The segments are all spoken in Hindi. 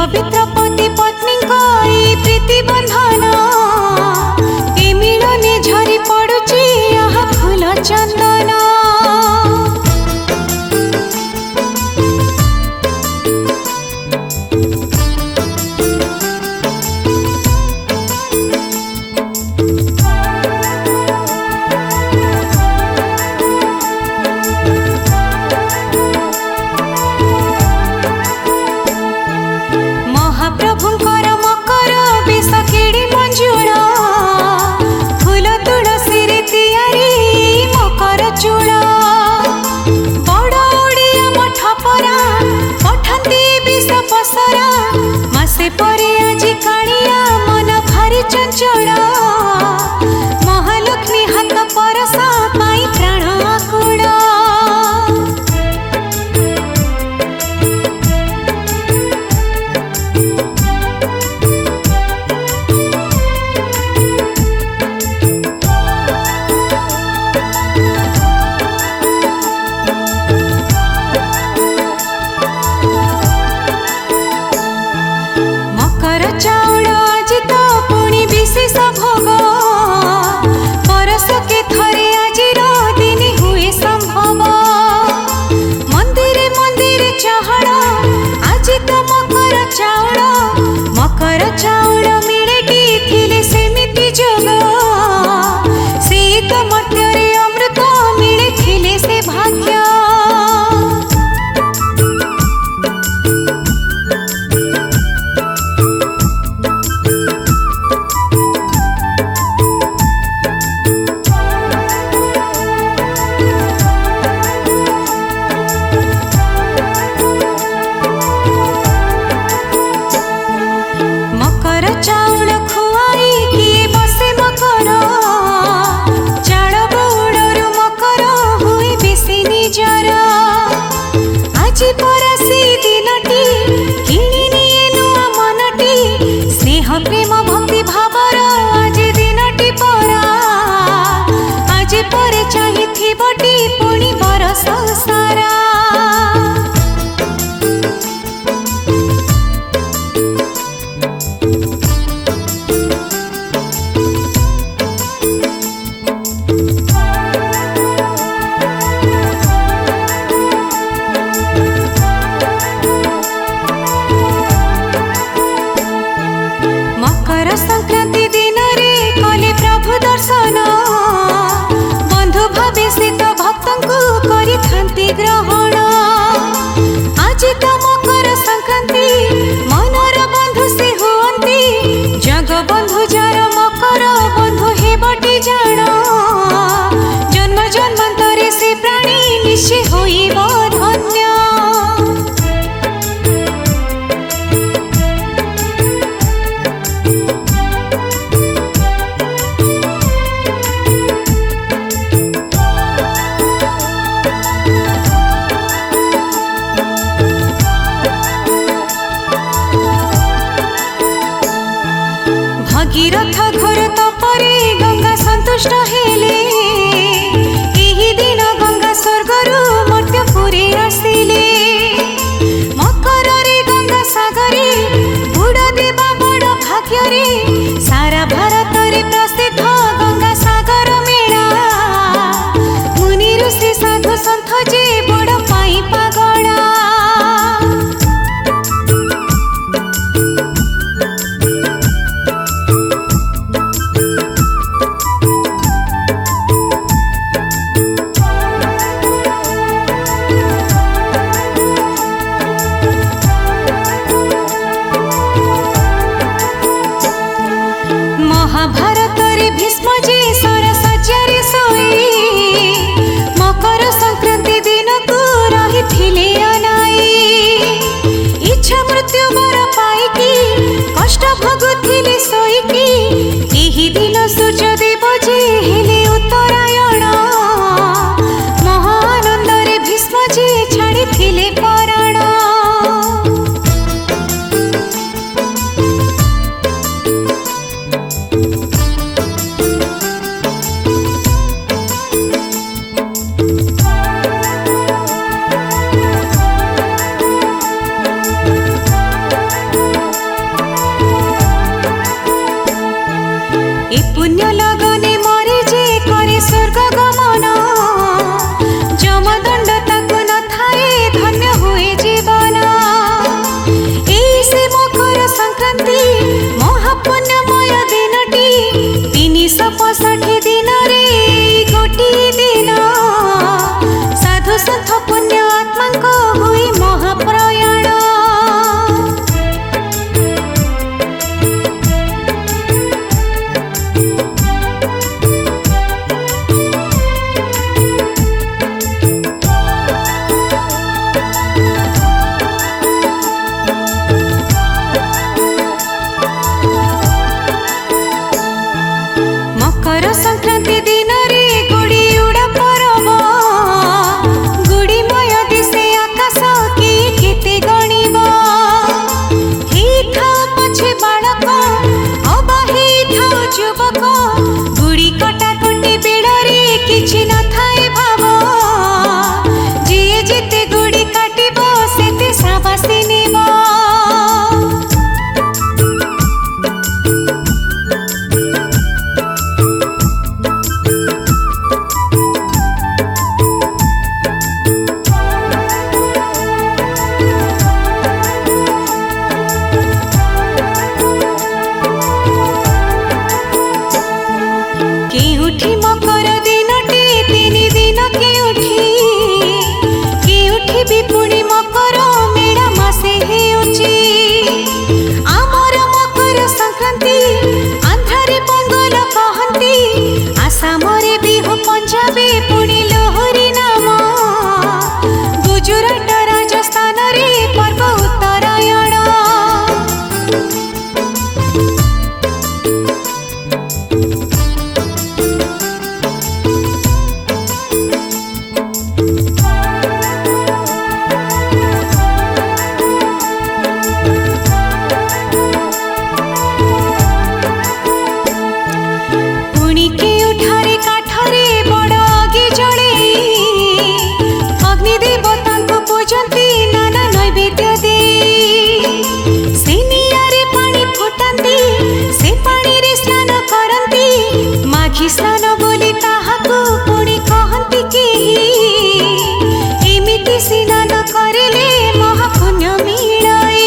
पवित्र पति पत्नी प्रीति बंधन ए मिलने झरी पड़ुची यह फूल चंदन। महाप्रभुंकर मकर बेश केड़ी मंजुळ फूल तुलसी रे तियारी मकर चूड़ बड़ ओडिया मठ परा पठंती विष पसरा मासे परे आज कालिया मन भारी चंचल महालक्ष्मी हाथ परसा पाई प्राण आकुड़। चाउल आज तो पुणी विशेष भोग परस के थरे आज दिन हुए संभव मंदिरे मंदिरे चहड़ आज तो मकर चाउल मिलेटी थिले सेमिति जोग से तो मर्त्य अमृत मिले थिले से भाग्य। चाउल खुआई किए बसे मकर चाड़ बौड़रू मकर हुए बेसी निजर आज परसी दिनटी किणी निए नुआ मनटी स्नेह प्रेम भक्ति भावर आज दिनटी परा आज परे चाहिथिबटी पुणी बरस सारा। मकर संक्रांति दिन रे कले प्रभु दर्शन बंधु भावे स्थित भक्तों को करी थांती ग्रहण आज तो मकर संक्रांति मनर बंधु से हुअंती जग बंधु जार मकर बंधु हे बटी जान जन्म जन्मांतरे से प्राणी निश्चय होइब धन्य। भगीरथ घोर तपरे गंगा संतुष्ट हेले एही दिन गंगा स्वर्गरु मर्त्यपुरे आसिले मकर रे गंगा सागरे बुड़ देवा बड़ भाग्य रे सारा भारत रे प्रसिद्ध गंगा सागर मेला मुनि ऋषि साधु संत जे बड़ पाई पागला। महाभारत रे भीष्म जी सरसज्जारे सोई मकर संक्रांति दिन को रही थिले अनाई इच्छा मृत्यु बर पाईकी कष्ट भोगुथिले सोईकी एही दिन सूर्य देव जे हेले उत्तरायण महा आनंद रे भीष्म जी छाड़ी थिले पराण। पंजाबी पुणी लोहरी नाम गुजरात राजस्थान रे पर्व उत्तरायण पुणी के उठारे काठरे बड़ अगे जड़े अग्नि देवता को पूजती नाना नैवेद्य दे से नियारे पानी फुटाती से पानी रे स्नान करती माघी स्नान बोली ताहाको पुणी कहती के एमिति स्नान करेले महापुण्य मिलाए।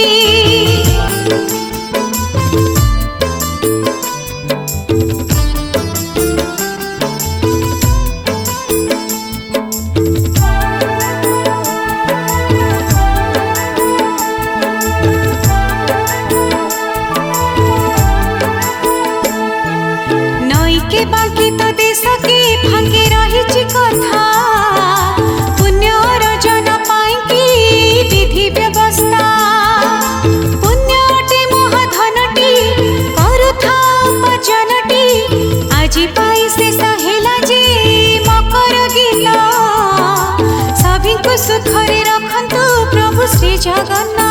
नई के बाकी तो देश के भाग्य रही कथा पुण्य अर्जन पाई की विधि व्यवस्था पुण्यटी महाधनटी करुथा उपार्जनटी आज पाई से सहेला जे मकर गीत सभी को सुखरे रखंतु प्रभु श्री जगन्नाथ।